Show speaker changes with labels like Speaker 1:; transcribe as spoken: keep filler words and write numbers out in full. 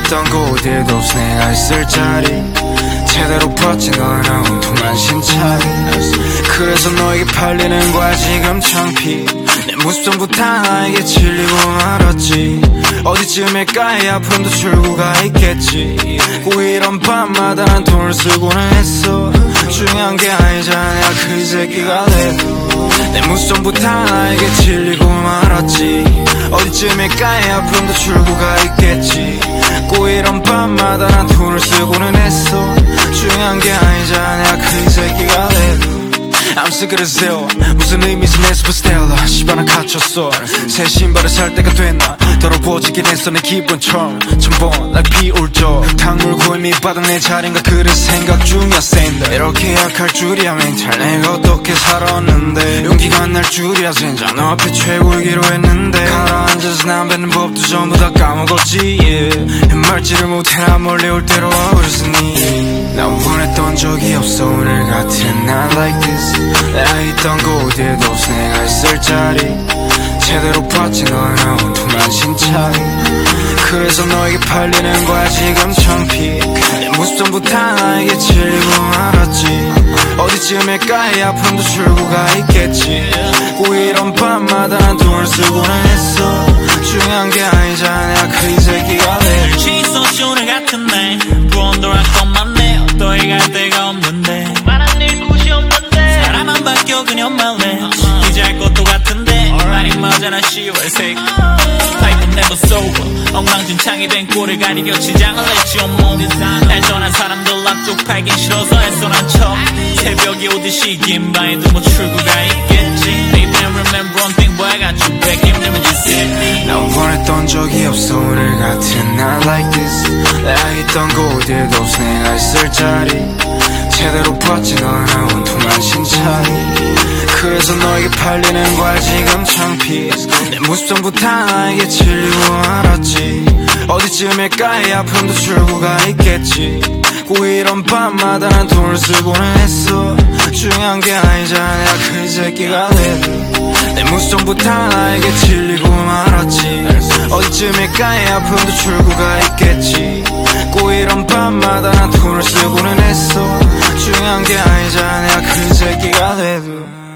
Speaker 1: 있던 곳에도 내가 있을 자리 제대로 버틴 너는 온통한 신차리 그래서 너에게 팔리는 거야 지금 창피 내 모습 전부 다 나에게 질리고 말았지 어디쯤일까에 아픔도 출구가 있겠지 꼭 이런 밤마다 난 돈을 쓰고는 했어 중요한 게 아니잖아 내가 그 새끼가 돼도 내 모습 전부 다 나에게 질리고 말았지 어디쯤일까에 아픔도 출구가 있겠지 꼭 이런 밤마다 난 돈을 쓰고는 했어 중요한 게 아니잖아 내가 그 새끼가 돼도 I'm sick of this hell 무슨 의미지 내 슈퍼스텔라 시바나 갇혔어 새 신발을 살 때가 됐나 더러워지긴 했어 내 기분처럼 첨벙 like 비올죠 탕물 고인 밑바닥 내 자리인가 그래 생각 중이야 샌다 이렇게 약할 줄이야 멘탈 내가 어떻게 살았는데 용기가 날 줄이야 젠장 너 앞에 최고이기로 했는데 가라앉아서 난 뱉는 법도 전부 다 까먹었지 yeah. 말지를 못해 나 몰래 올 대로 와버렸으니 난 원했던 적이 없어 오늘 같은 날 like this 내가 있던 곳에도 내가 있을 자리 제대로 봤지 너는 온통한 신차리 그래서 너에게 팔리는 거야 지금 창피 내 모습 전부 다 나에게 질리고 말았지 어디쯤일까에 아픔도 출구가 있겠지 꼭 이런 밤마다 난 돈을 쓰고는 했어 중요한 게 아니잖아 내가 그 새끼가 돼
Speaker 2: 취소 오늘 같은 날 부원돌할 것만 내 어떠해 갈 데가 없는데 말한 일 곳이 없는데 사람만 바뀌어 그녀만 해 이제 할 것도 같은데 말이 맞아나 시월 색 파이프는 never sober 엉망진창이 된 꼴을 가리려 지장을 냈지 온몸 날 떠난 사람들 앞쪽 팔긴 싫어서 애써 난척 새벽이 오듯이 긴 방에도 뭐 출구가 있겠지 Baby remember one thing boy I got you back 힘들면 just hit me
Speaker 1: 난 원했던 적이 없어 오늘 같은 날 like this 내가 있던 곳에도 내가 있을 자리 제대로 봤지 너는 온통한 신차리 그래서 너에게 팔리는 거야 지금 창피 내 모습 전부 다 나에게 질리고 말았지 어디쯤일까에 아픔도 출구가 있겠지 꼭 이런 밤마다 난 돈을 쓰고는 했어 중요한 게 아니잖아 내가 그 새끼가 돼도 내 모습 전부 다 나에게 질리고 말았지 어디쯤일까에 아픔도 출구가 있겠지 꼭 이런 밤마다 난 돈을 쓰고는 했어 중요한 게 아니잖아 내가 그 새끼가 돼도